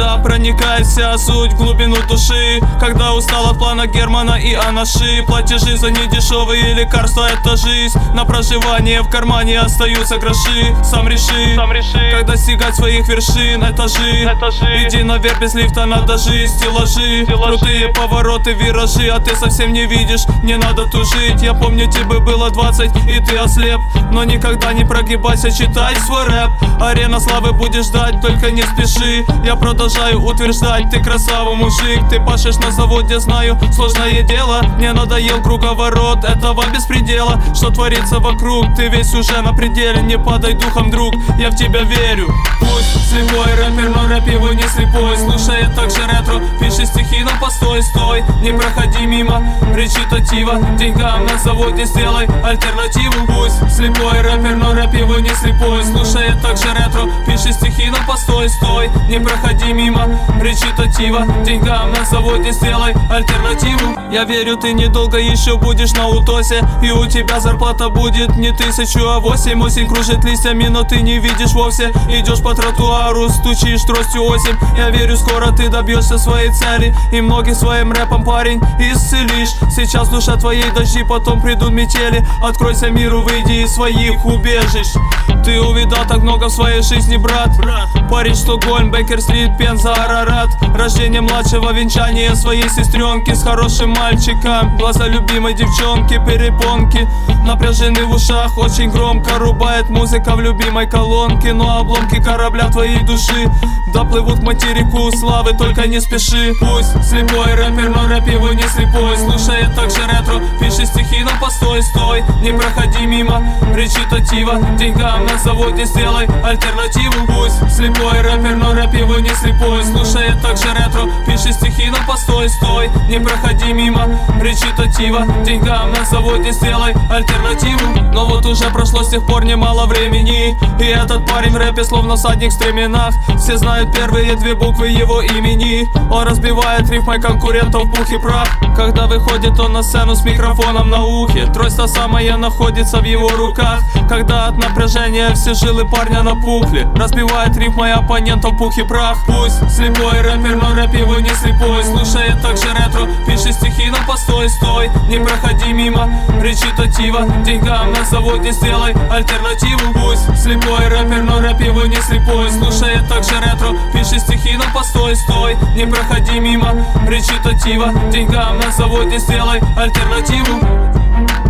Когда проникает вся суть в глубину души, когда устал от плана Германа и Анаши. Платежи за недешевые лекарства — это жизнь. На проживание в кармане остаются гроши. Сам реши, как достигать своих вершин, этажи. Иди наверх без лифта, надо жить, стеллажи. Крутые повороты, виражи, а ты совсем не видишь, не надо тужить. Я помню, тебе было 20 и ты ослеп, но никогда не прогибайся, читай свой рэп. Арена славы будешь ждать, только не спеши. Я продолжаю утверждать, ты красава, мужик. Ты пашешь на заводе, знаю, сложное дело. Мне надоел круговорот этого беспредела. Что творится вокруг, ты весь уже на пределе. Не падай духом, друг, я в тебя верю. Пусть слепой рэпер, но рэп его не слепой. Слушает также ретро, пишет стихи, но постой, стой. Не проходи мимо речитатива. Деньгам на заводе сделай альтернативу. Пусть слепой рэпер, но рэп его не слепой. Слушает также ретро, пишет стихи, но постой, стой. Не проходи мимо речитатива. Деньгам на заводе сделай альтернативу. Я верю, ты недолго еще будешь на утосе, и у тебя зарплата будет не 1000, а 8. Осень кружит листьями, но ты не видишь вовсе. Идешь по тротуару, стучишь тростью осень. Я верю, скоро ты добьешься своей цели, и многих своим рэпом, парень, исцелишь. Сейчас душа твоей дожди, потом придут метели. Откройся миру, выйди из своих убежищ. Ты увидал так много в своей жизни, брат. Парень, Стокгольм, Бейкер-стрит, Пенза, Арарат. Рождение младшего, венчание своей сестренки с хорошим мальчиком. Глаза любимой девчонки, перепонки напряжены в ушах, очень громко рубает музыка в любимой колонке. Но обломки корабля твоей души доплывут к материку славы, только не спеши. Пусть слепой рэпер, но рэп его не слепой. Слушает также ретро, пишет стихи, но постой, стой. Не проходи мимо речитатива. Деньгам на заводе сделай альтернативу. Пусть слепой рэпер, но рэп его не слепой. Слушает также ретро, пишет стихи, но постой, стой. Не проходи мимо речитатива. Деньгам на заводе сделай альтернативу. Но вот уже прошло с тех пор немало времени, и этот парень в рэпе словно всадник в стременах. Все знают первые две буквы его имени. Он разбивает рифмой конкурентов в пух и прах. Когда выходит он на сцену с микрофоном на ухе, трость та самая находится в его руках. Когда от напряжения все жилы парня напухли, разбивает рифмой оппонентов в пух и прах. Пусть слепой рэпер, но рэп его не слепой. Слушает также ретро, пишет стихи, но постой, стой. Не проходи мимо речитатива. Деньгам на заводе сделай альтернативу. Пусть слепой рэпер, но рэп его не слепой. Слушает также ретро, пишет стихи, но постой, стой. Не проходи мимо речитатива. Деньгам на заводе сделай альтернативу.